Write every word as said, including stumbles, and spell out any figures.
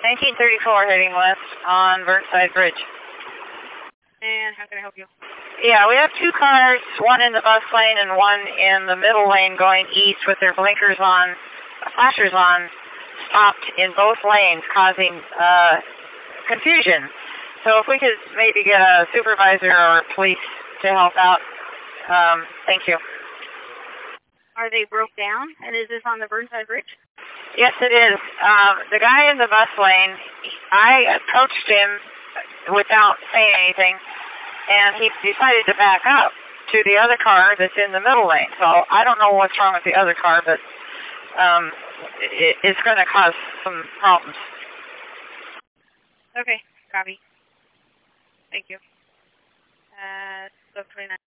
nineteen thirty-four heading west on Burnside Bridge. And how can I help you? Yeah, we have two cars, one in the bus lane and one in the middle lane going east with their blinkers on, flashers on, stopped in both lanes, causing uh, confusion. So if we could maybe get a supervisor or police to help out, um, thank you. Are they broke down? And is this on the Burnside Bridge? Yes, it is. Um, the guy in the bus lane, I approached him without saying anything, and he decided to back up to the other car that's in the middle lane. So I don't know what's wrong with the other car, but um, it, it's going to cause some problems. Okay, copy. Thank you. Uh, sub twenty-nine.